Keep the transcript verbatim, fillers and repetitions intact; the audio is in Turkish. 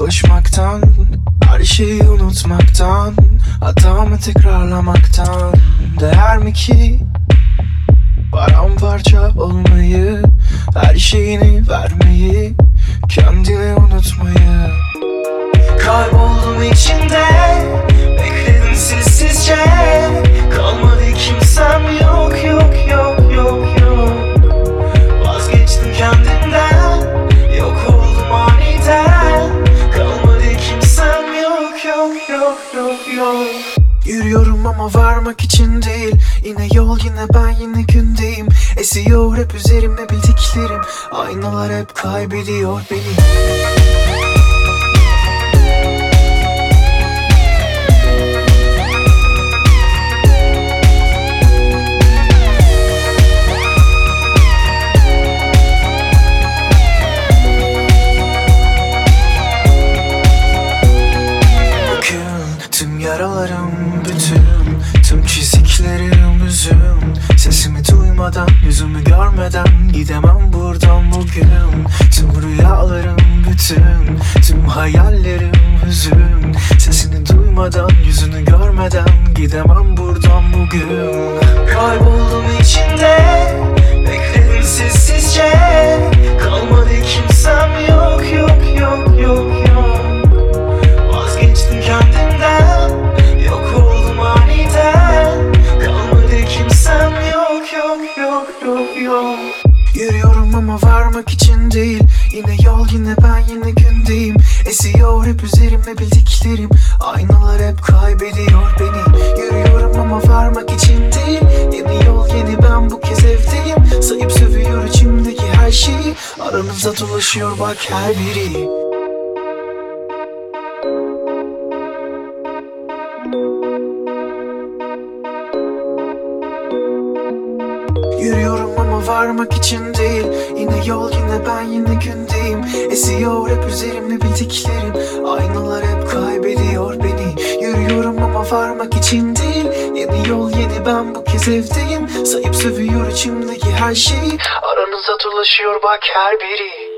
Koşmaktan, her şeyi unutmaktan, hatamı tekrarlamaktan değer mi ki? Paramparça olmayı, her şeyini vermeyi, kendini unutmayı. Kayboldum içinde, bekledim sessizce. Kalmadı kimsem, yok yok yok yok yok. Vazgeçtim kendimden, yok oldum aniden. Kalmadı kimsem, yok yok yok yok yok. Yürüyorum ama varmak için değil. Yine yol, yine ben, yine gündeyim. Esiyor hep üzerimde bildiklerim. Aynalar hep kaybediyor beni. Tüm yaralarım bütün, tüm çiziklerim üzüm. Sesimi duymadan, yüzümü görmeden gidemem buradan bugün. Tüm rüyalarım bütün, tüm hayallerim hüzün. Sesini duymadan, yüzünü görmeden gidemem buradan bugün. Kayboldum içinde, bekledim sessizce. Kalmadı kimsem, yok yok yok yok yok. Vazgeçtim kendimden, yok oldum aniden. Kalmadı kimsem, yok yok yok yok yok. Yürüyorum ama varmak için değil. Yine yol, yine ben, yine gündeyim. Esiyor hep üzerimde bildiklerim. Aynalar hep kaybediyor beni. Yürüyorum ama varmak için değil. Yeni yol, yeni ben, bu kez evdeyim. Sayıp sövüyor içimdeki her şeyi. Aramızda dolaşıyor bak her biri. Yürüyorum ama varmak için değil. Yine yol, yine ben, yine gündeyim. Esiyor hep üzerimde bildiklerim. Aynalar hep kaybediyor beni. Yürüyorum ama varmak için değil. Yeni yol, yeni ben, bu kez evdeyim. Sayıp sövüyor içimdeki her şeyi. Aranızda dolaşıyor bak her biri.